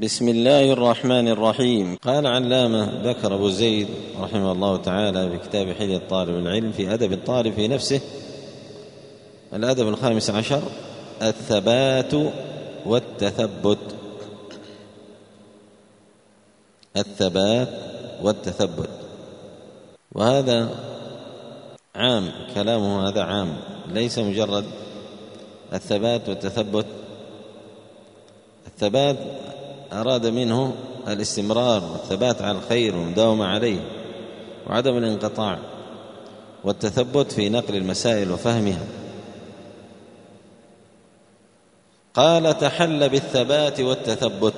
بسم الله الرحمن الرحيم. قال علامة بكر أبو زيد رحمه الله تعالى في كتاب حلية طالب العلم في أدب الطالب في نفسه، الأدب 15: الثبات والتثبت. الثبات والتثبت، وهذا عام، كلامه هذا عام، ليس مجرد الثبات والتثبت. الثبات أراد منه الاستمرار والثبات على الخير والمداومة عليه وعدم الانقطاع، والتثبت في نقل المسائل وفهمها. قال: تحل بالثبات والتثبت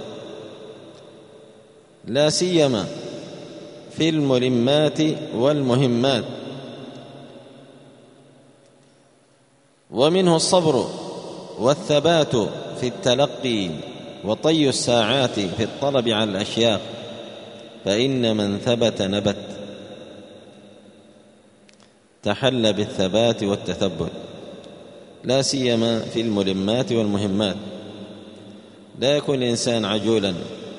لا سيما في الملمات والمهمات، ومنه الصبر والثبات في التلقي وطي الساعات في الطلب على الأشياء، فإن من ثبت نبت. تحل بالثبات والتثبت لا سيما في الملمات والمهمات. لا يكون الإنسان عجولا،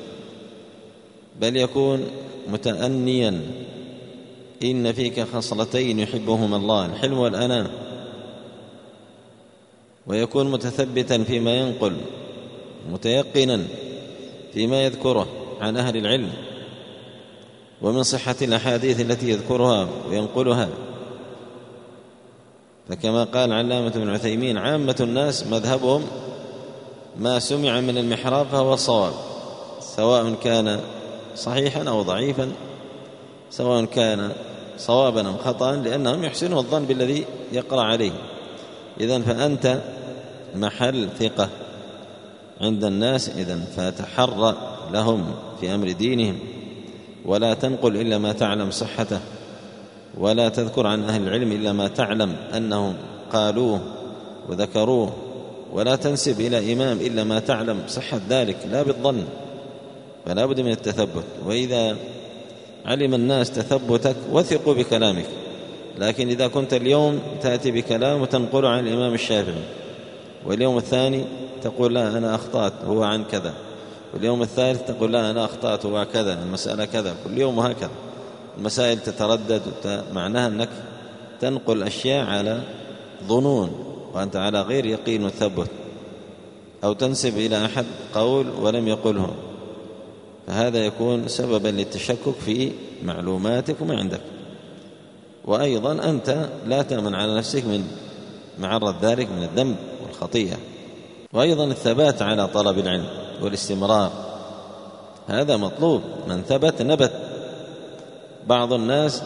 بل يكون متأنيا. إن فيك خصلتين يحبهما الله: الحلم والأناة. ويكون متثبتا فيما ينقل، متيقنا فيما يذكره عن أهل العلم، ومن صحة الأحاديث التي يذكرها وينقلها. فكما قال علامة ابن عثيمين: عامة الناس مذهبهم ما سمع من المحراب فهو صواب، سواء كان صحيحا أو ضعيفا، سواء كان صوابا أو خطأ، لأنهم يحسنون الظن بالذي يقرأ عليه. إذن فأنت محل ثقة عند الناس، إذن فتحرى لهم في أمر دينهم، ولا تنقل إلا ما تعلم صحته، ولا تذكر عن أهل العلم إلا ما تعلم أنهم قالوه وذكروه، ولا تنسب إلى إمام إلا ما تعلم صحة ذلك، لا بالظن، فلا بد من التثبت. وإذا علم الناس تثبتك وثقوا بكلامك. لكن إذا كنت اليوم تأتي بكلام وتنقل عن الإمام الشافعي، واليوم الثاني تقول: لا أنا أخطأت هو عن كذا، واليوم الثالث تقول: لا أنا أخطأت هو كذا، المسألة كذا، كل يوم وهكذا المسائل تتردد، معناها أنك تنقل أشياء على ظنون وأنت على غير يقين وثبت، أو تنسب إلى أحد قول ولم يقله، فهذا يكون سببا للتشكك في معلوماتك وما عندك. وأيضا أنت لا تأمن على نفسك من معرض ذلك من الذنب والخطيئة. وأيضا الثبات على طلب العلم والاستمرار، هذا مطلوب. من ثبت نبت. بعض الناس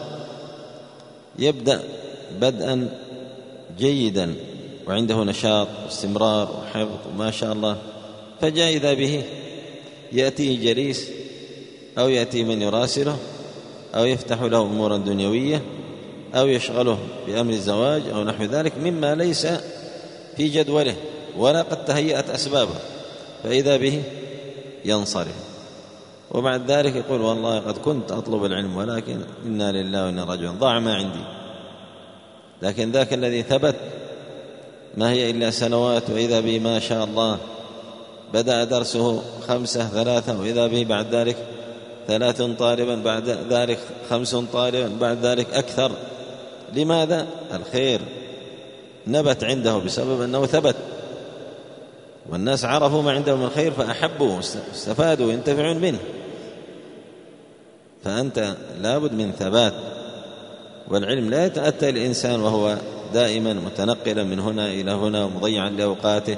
يبدأ بدءا جيدا وعنده نشاط واستمرار وحفظ وما شاء الله، فجاء إذا به يأتي جليس أو يأتي من يراسله أو يفتح له أمورا دنيوية أو يشغله بأمر الزواج أو نحو ذلك مما ليس في جدوله ولا قد تهيأت أسبابه، فإذا به ينصرف، وبعد ذلك يقول: والله قد كنت أطلب العلم ولكن إنا لله وإنا راجعون، ضاع ما عندي. لكن ذاك الذي ثبت ما هي إلا سنوات، وإذا به ما شاء الله بدأ درسه 5 3، وإذا به بعد ذلك 3 طالبا، بعد ذلك 5 طالبا، بعد ذلك أكثر. لماذا؟ الخير نبت عنده بسبب أنه ثبت، والناس عرفوا ما عنده من الخير فأحبوا واستفادوا وينتفعون منه. فأنت لابد من ثبات. والعلم لا يتأتى الإنسان وهو دائما متنقلا من هنا إلى هنا ومضيعا لأوقاته،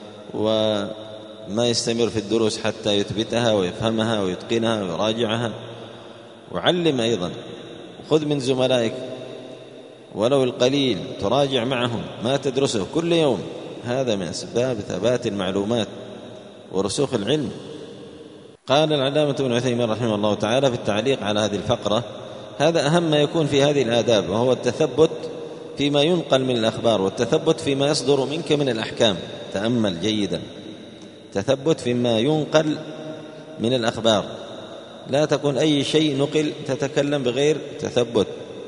وما يستمر في الدروس حتى يثبتها ويفهمها ويتقنها ويراجعها. وعلم أيضا، خذ من زملائك ولو القليل، تراجع معهم ما تدرسه كل يوم. هذا من أسباب ثبات المعلومات ورسوخ العلم. قال العلامة ابن عثيمين رحمه الله تعالى في التعليق على هذه الفقرة: هذا أهم ما يكون في هذه الآداب، وهو التثبت فيما ينقل من الأخبار، والتثبت فيما يصدر منك من الأحكام. تأمل جيدا، تثبت فيما ينقل من الأخبار، لا تكون أي شيء نقل تتكلم بغير تثبت.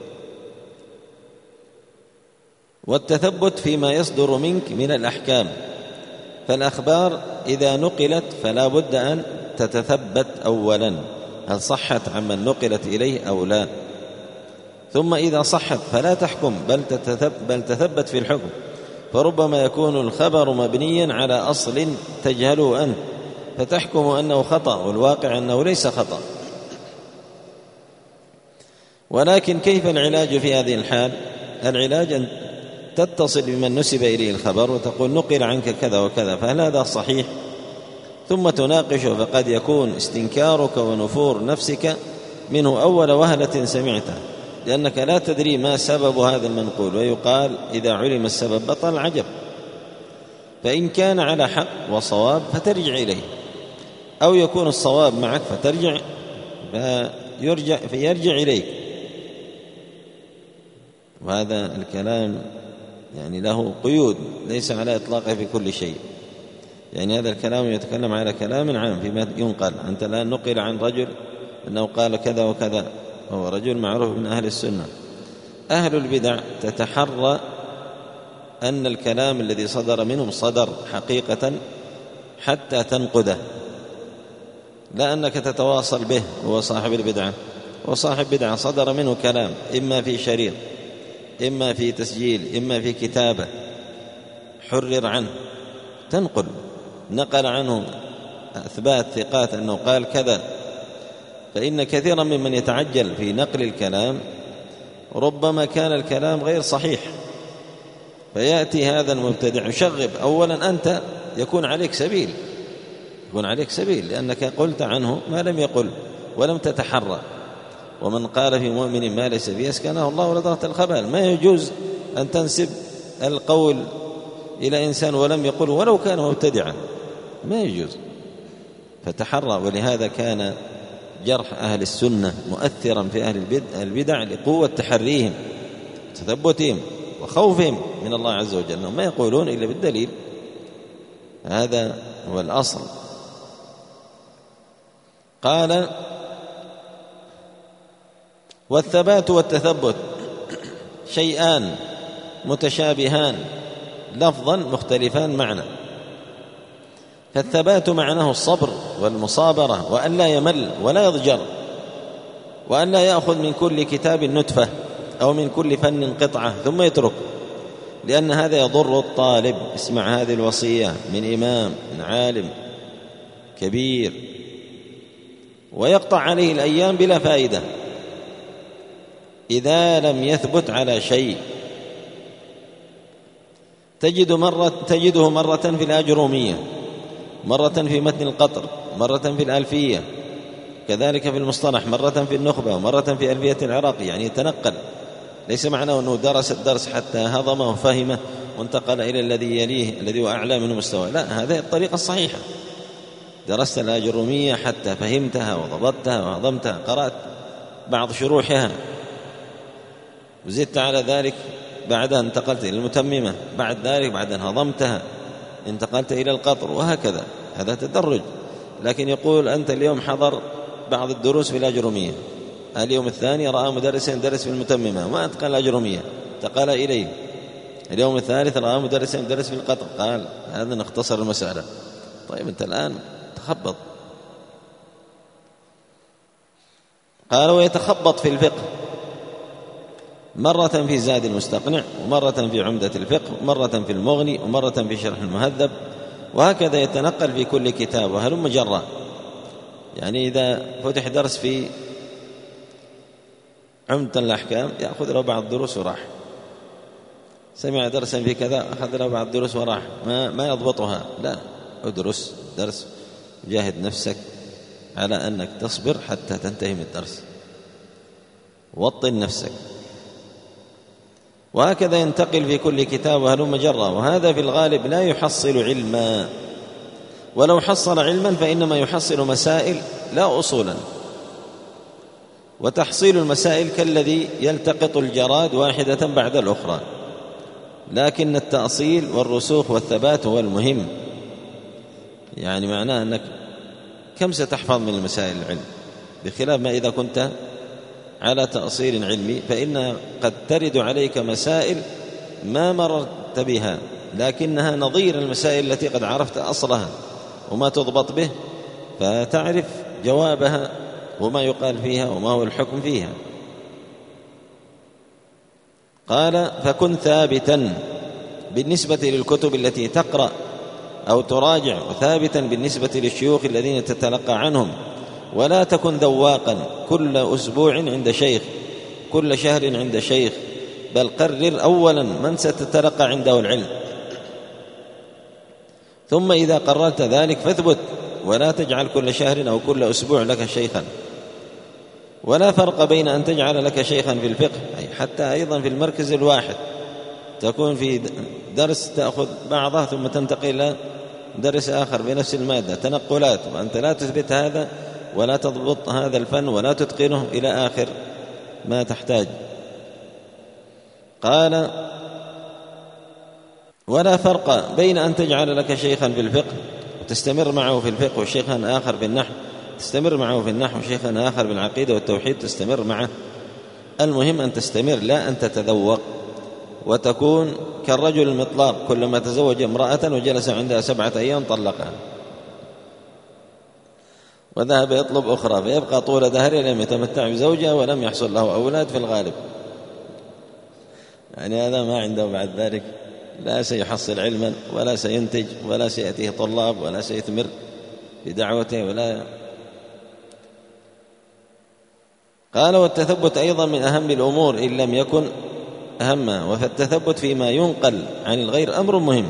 والتثبت فيما يصدر منك من الأحكام، فالأخبار إذا نقلت فلا بد أن تتثبت أولا هل صحت عمن نقلت إليه أو لا، ثم إذا صحت فلا تحكم بل تثبت في الحكم، فربما يكون الخبر مبنيا على أصل تجهله أنت فتحكم أنه خطأ والواقع أنه ليس خطأ. ولكن كيف العلاج في هذه الحال؟ العلاج أن تتصل بمن نسب إليه الخبر وتقول نقل عنك كذا وكذا، فهل هذا صحيح؟ ثم تناقشه، فقد يكون استنكارك ونفور نفسك منه أول وهلة سمعته، لأنك لا تدري ما سبب هذا المنقول، ويقال إذا علم السبب بطل العجب. فإن كان على حق وصواب فترجع إليه، أو يكون الصواب معك فيرجع إليك. وهذا الكلام يعني له قيود، ليس على إطلاقه في كل شيء. يعني هذا الكلام يتكلم على كلام عام فيما ينقل. أنت الآن نقل عن رجل أنه قال كذا وكذا، هو رجل معروف من أهل السنة. أهل البدع تتحرى أن الكلام الذي صدر منهم صدر حقيقة حتى تنقده، لا أنك تتواصل به. هو صاحب البدعة، وصاحب بدعة صدر منه كلام إما في شريط، إما في تسجيل، إما في كتابة، حرر عنه، تنقل، نقل عنه أثبات ثقات أنه قال كذا. فإن كثيرا ممن يتعجل في نقل الكلام ربما كان الكلام غير صحيح، فيأتي هذا المبتدع يشغب. أولا أنت يكون عليك سبيل لأنك قلت عنه ما لم يقل ولم تتحرى. ومن قال في مؤمن ما ليس به أسكنه الله ولدغة الخبال. ما يجوز أن تنسب القول إلى إنسان ولم يقل ولو كان مبتدعا، ما يجوز. فتحرى. ولهذا كان جرح أهل السنة مؤثرا في أهل البدع لقوة تحريهم تثبتهم وخوفهم من الله عز وجل، أنهم ما يقولون إلا بالدليل. هذا هو الأصل. قال والثبات والتثبت شيئان متشابهان لفظا مختلفان معنى. فالثبات معناه الصبر والمصابرة، وأن لا يمل ولا يضجر، وأن لا يأخذ من كل كتاب نتفة أو من كل فن قطعة ثم يترك، لأن هذا يضر الطالب. اسمع هذه الوصية من إمام، من عالم كبير، ويقطع عليه الأيام بلا فائدة إذا لم يثبت على شيء. تجده مرة في الأجرومية، مرة في متن القطر، مرة في الألفية، كذلك في المصطلح، مرة في النخبة، مرة في ألفية العراقي. يعني يتنقل، ليس معناه أنه درس الدرس حتى هضمه وفهمه وانتقل إلى الذي يليه الذي هو أعلى منه مستوى، لا، هذه الطريقة الصحيحة. درست الأجرومية حتى فهمتها وضبطتها وهضمتها، قرأت بعض شروحها، وزدت على ذلك بعدها انتقلت إلى المتممة، بعد ذلك بعد أن هضمتها انتقلت إلى القطر، وهكذا. هذا تدرج. لكن يقول أنت اليوم حضر بعض الدروس في الأجرومية، اليوم الثاني رأى مدرسا درس في المتممة ما أتقن الأجرومية انتقل إليه، اليوم الثالث رأى مدرسا درس في القطر، قال هذا نختصر المسألة. طيب أنت الآن تخبط. قال ويتخبط في الفقه، مرة في زاد المستقنع، ومرة في عمدة الفقه، ومرة في المغني، ومرة في شرح المهذب، وهكذا يتنقل في كل كتاب وهلم جرا. يعني إذا فتح درس في عمدة الأحكام يأخذ له بعض الدروس وراح، سمع درسا في كذا أخذ له بعض الدروس وراح، ما يضبطها. لا، ادرس درس، جاهد نفسك على أنك تصبر حتى تنتهي من الدرس، وطن نفسك. وهكذا ينتقل في كل كتاب وهلم جرا. وهذا في الغالب لا يحصل علما، ولو حصل علما فإنما يحصل مسائل لا أصولا. وتحصيل المسائل كالذي يلتقط الجراد واحدة بعد الأخرى، لكن التأصيل والرسوخ والثبات هو المهم. يعني معناه أنك كم ستحفظ من المسائل العلم، بخلاف ما إذا كنت على تأصيل علمي، فإن قد ترد عليك مسائل ما مررت بها، لكنها نظير المسائل التي قد عرفت أصلها وما تضبط به، فتعرف جوابها وما يقال فيها وما هو الحكم فيها. قال: فكن ثابتا بالنسبة للكتب التي تقرأ أو تراجع، وثابتا بالنسبة للشيوخ الذين تتلقى عنهم، ولا تكن ذواقا كل أسبوع عند شيخ، كل شهر عند شيخ، بل قرر أولا من ستتلقى عنده العلم، ثم إذا قررت ذلك فاثبت، ولا تجعل كل شهر أو كل أسبوع لك شيخا. ولا فرق بين أن تجعل لك شيخا في الفقه، أي حتى أيضا في المركز الواحد تكون في درس تأخذ بعضه ثم تنتقل إلى درس آخر بنفس المادة، تنقلات، وأنت لا تثبت هذا ولا تضبط هذا الفن ولا تتقنه إلى آخر ما تحتاج. قال: ولا فرق بين أن تجعل لك شيخا في الفقه وتستمر معه في الفقه، وشيخا آخر في النحو تستمر معه في النحو، وشيخا آخر بالعقيدة والتوحيد تستمر معه. المهم أن تستمر، لا أن تتذوق وتكون كالرجل المطلاق، كلما تزوج امرأة وجلس عندها 7 أيام طلقها وذهب يطلب أخرى، فيبقى طول دهره لم يتمتع بزوجها ولم يحصل له أولاد في الغالب. يعني هذا ما عنده بعد ذلك لا سيحصل علما ولا سينتج ولا سيأتيه طلاب ولا سيثمر بدعوته ولا. قال: والتثبت أيضا من أهم الأمور إن لم يكن أهمها، وفالتثبت فيما ينقل عن الغير أمر مهم،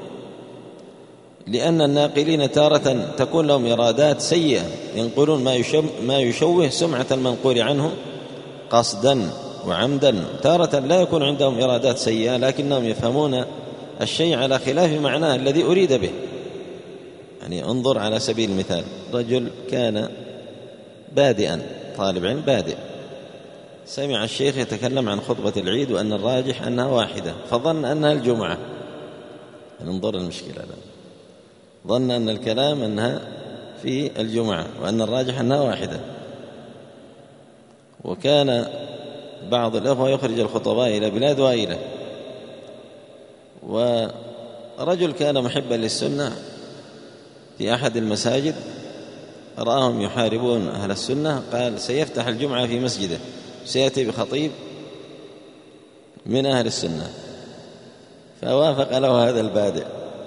لأن الناقلين تارة تكون لهم إرادات سيئة، ينقلون ما يشوه سمعة المنقول عنه قصدا وعمدا. تارة لا يكون عندهم إرادات سيئة، لكنهم يفهمون الشيء على خلاف معناه الذي أريد به. يعني انظر على سبيل المثال، رجل كان بادئا، طالب علم بادئ، سمع الشيخ يتكلم عن خطبة العيد وأن الراجح أنها واحدة، فظن أنها الجمعة. انظر المشكلة الآن، ظن أن الكلام أنها في الجمعة وأن الراجح أنها واحدة. وكان بعض الأخوة يخرج الخطباء إلى بلاد وائلة، ورجل كان محبا للسنة في أحد المساجد رآهم يحاربون أهل السنة، قال سيفتح الجمعة في مسجده، سيأتي بخطيب من أهل السنة، فوافق له هذا البادئ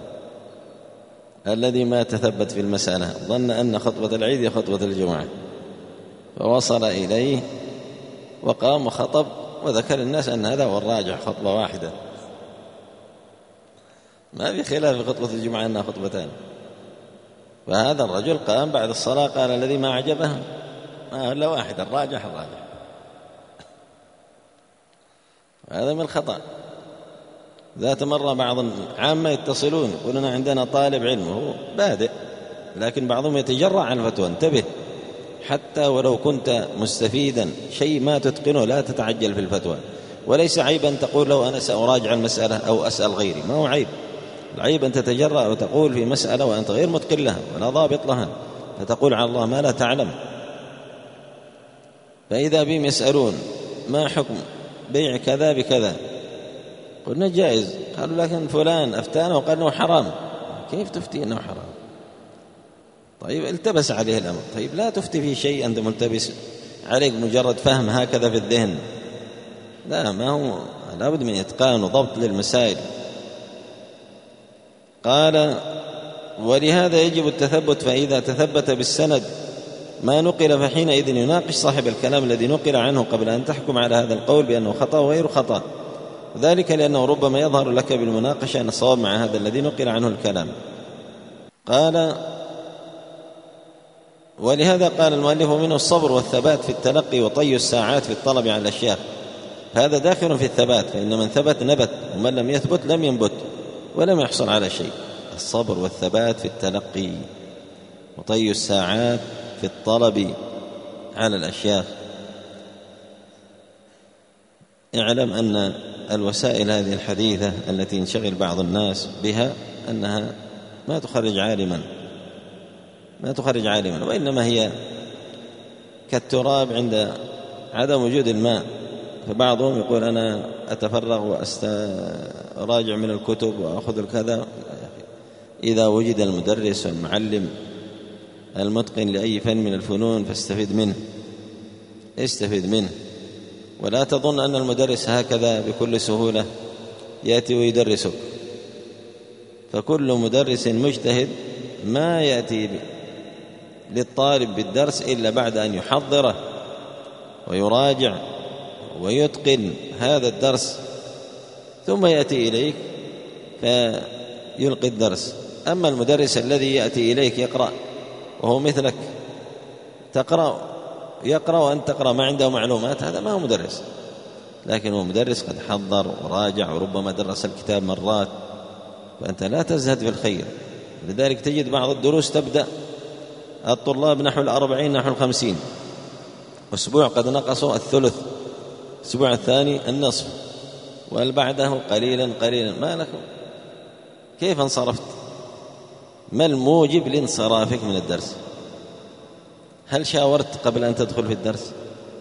الذي ما تثبت في المسألة، ظن أن خطبة العيد هي خطبة الجمعة، فوصل إليه وقام وخطب وذكر الناس أن هذا هو الراجح، خطبة واحدة، ما في خلاف في خطبة الجمعة أنها خطبتان. فهذا الرجل قام بعد الصلاة قال الذي ما عجبه ما إلا واحد، الراجح. هذا من الخطأ. ذات مرة بعض العامة يتصلون يقولون عندنا طالب علم وهو بادئ، لكن بعضهم يتجرع عن الفتوى. انتبه، حتى ولو كنت مستفيدا شيء ما تتقنه لا تتعجل في الفتوى، وليس عيبا تقول له أنا سأراجع المسألة أو أسأل غيري، ما هو عيب. العيب أن تتجرأ وتقول في مسألة وأنت غير متقن لها ولا ضابط لها، فتقول على الله ما لا تعلم. فإذا بهم يسألون ما حكم بيع كذا بكذا، قلنا جائز، قالوا لكن فلان أفتانا وقال أنه حرام. كيف تفتي أنه حرام؟ طيب التبس عليه الأمر، طيب لا تفتي في شيء أنت ملتبس عليك مجرد فهم هكذا في الذهن، لا، ما هو لابد من إتقان وضبط للمسائل. قال ولهذا يجب التثبت، فإذا تثبت بالسند ما نقل فحينئذ يناقش صاحب الكلام الذي نقل عنه قبل أن تحكم على هذا القول بأنه خطأ وغير خطأ، ذلك لأنه ربما يظهر لك بالمناقشة أن الصواب مع هذا الذي نقل عنه الكلام. قال ولهذا قال المؤلف منه الصبر والثبات في التلقي وطي الساعات في الطلب على الأشياخ، هذا داخل في الثبات، فإن من ثبت نبت ومن لم يثبت لم ينبت ولم يحصل على شيء. الصبر والثبات في التلقي وطي الساعات في الطلب على الأشياخ. اعلم أن الوسائل هذه الحديثة التي ينشغل بعض الناس بها أنها ما تخرج عالما، وإنما هي كالتراب عند عدم وجود الماء. فبعضهم يقول أنا أتفرغ وأراجع من الكتب وأخذ الكذا، إذا وجد المدرس والمعلم المتقن لأي فن من الفنون فاستفد منه، استفد منه. ولا تظن أن المدرس هكذا بكل سهولة يأتي ويدرسك، فكل مدرس مجتهد ما يأتي للطالب بالدرس إلا بعد أن يحضره ويراجع ويتقن هذا الدرس، ثم يأتي إليك فيلقي الدرس. أما المدرس الذي يأتي إليك يقرأ وهو مثلك، يقرأ وأنت تقرأ، ما عنده معلومات، هذا ما هو مدرس. لكن هو مدرس قد حضر وراجع وربما درس الكتاب مرات، فأنت لا تزهد في الخير. لذلك تجد بعض الدروس تبدأ الطلاب نحو 40 نحو 50، أسبوع قد نقصوا الثلث، الأسبوع الثاني النصف، والبعده قليلا قليلا. ما لكم؟ كيف انصرفت؟ ما الموجب لانصرافك من الدرس؟ هل شاورت قبل أن تدخل في الدرس؟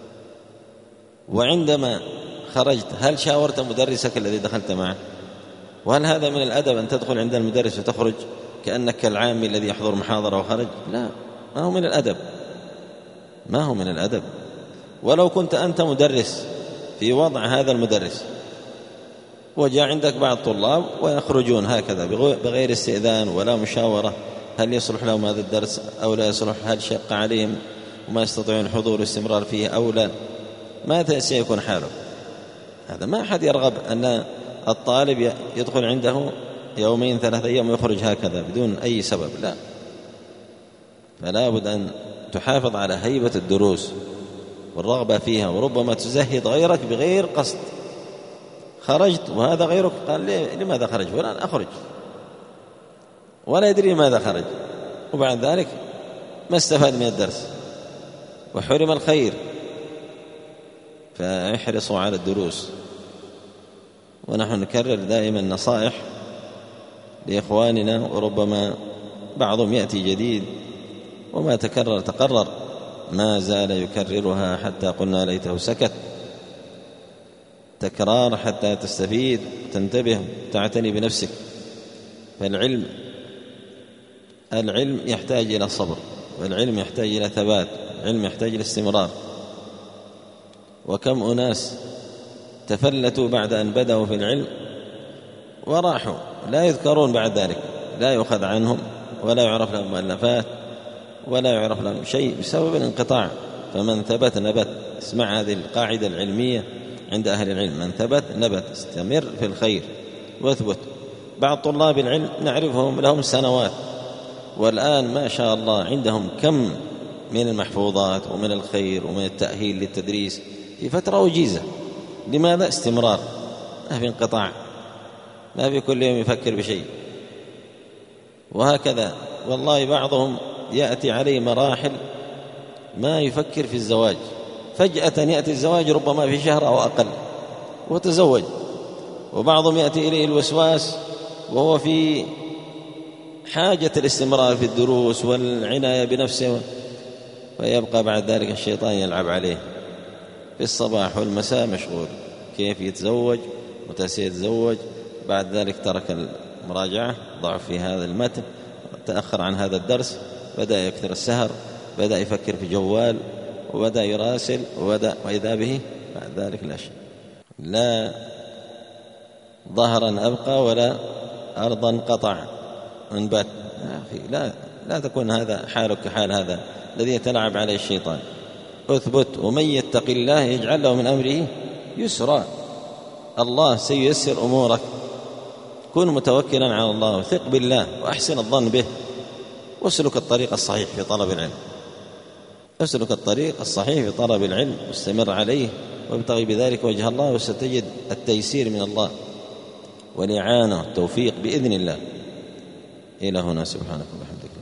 وعندما خرجت هل شاورت مدرسك الذي دخلت معه؟ وهل هذا من الأدب أن تدخل عند المدرس وتخرج كأنك كالعامي الذي يحضر محاضرة وخرج؟ لا، ما هو من الأدب، ما هو من الأدب. ولو كنت أنت مدرس في وضع هذا المدرس وجاء عندك بعض الطلاب ويخرجون هكذا بغير استئذان ولا مشاورة، هل يصلح لهم هذا الدرس أو لا يصلح، هل شق عليهم وما يستطيعون الحضور والاستمرار فيه أو لا، ماذا سيكون حاله؟ هذا ما أحد يرغب أن الطالب يدخل عنده يومين 3 أيام ويخرج هكذا بدون أي سبب، لا. فلا بد أن تحافظ على هيبة الدروس والرغبة فيها، وربما تزهد غيرك بغير قصد. خرجت وهذا غيرك قال لماذا خرج؟ ولا أخرج، ولا يدري لماذا خرج، وبعد ذلك ما استفاد من الدرس وحرم الخير. فاحرصوا على الدروس. ونحن نكرر دائما نصائح لإخواننا، وربما بعضهم يأتي جديد وما تقرر، ما زال يكررها حتى قلنا ليته سكت. تكرار حتى تستفيد وتنتبه وتعتني بنفسك. فالعلم يحتاج إلى صبر، والعلم يحتاج إلى ثبات، العلم يحتاج إلى استمرار. وكم أناس تفلتوا بعد أن بدأوا في العلم وراحوا، لا يذكرون بعد ذلك، لا يؤخذ عنهم ولا يعرف لهم مؤلفات ولا يعرف لهم شيء بسبب الانقطاع. فمن ثبت نبت. اسمع هذه القاعدة العلمية عند أهل العلم: من ثبت نبت. استمر في الخير واثبت. بعض طلاب العلم نعرفهم لهم سنوات، والآن ما شاء الله عندهم كم من المحفوظات ومن الخير ومن التأهيل للتدريس في فترة وجيزة. لماذا؟ استمرار، ما في انقطاع، ما في كل يوم يفكر بشيء. وهكذا والله بعضهم يأتي عليه مراحل ما يفكر في الزواج، فجأة يأتي الزواج ربما في شهر أو أقل وتزوج. وبعضهم يأتي إليه الوسواس وهو في حاجة الاستمرار في الدروس والعناية بنفسه، ويبقى بعد ذلك الشيطان يلعب عليه في الصباح والمساء مشغول كيف يتزوج متى سيتزوج. بعد ذلك ترك المراجعة، ضعف في هذا المتن، تأخر عن هذا الدرس، بدأ يكثر السهر، بدأ يفكر في جوال، وبدأ يراسل، وإذا به بعد ذلك لا شيء. لا ظهرا أبقى ولا أرضا قطع انبت. يا أخي لا تكون هذا حالك كحال هذا الذي يتلعب عليه الشيطان. اثبت. ومن يتق الله يجعل له من أمره يسرا. الله سييسر أمورك. كن متوكلا على الله وثق بالله وأحسن الظن به، واسلك الطريق الصحيح في طلب العلم. اسلك الطريق الصحيح في طلب العلم واستمر عليه وابتغي بذلك وجه الله، وستجد التيسير من الله والإعانة والتوفيق بإذن الله. إلى هنا، سبحانك وبحمدك.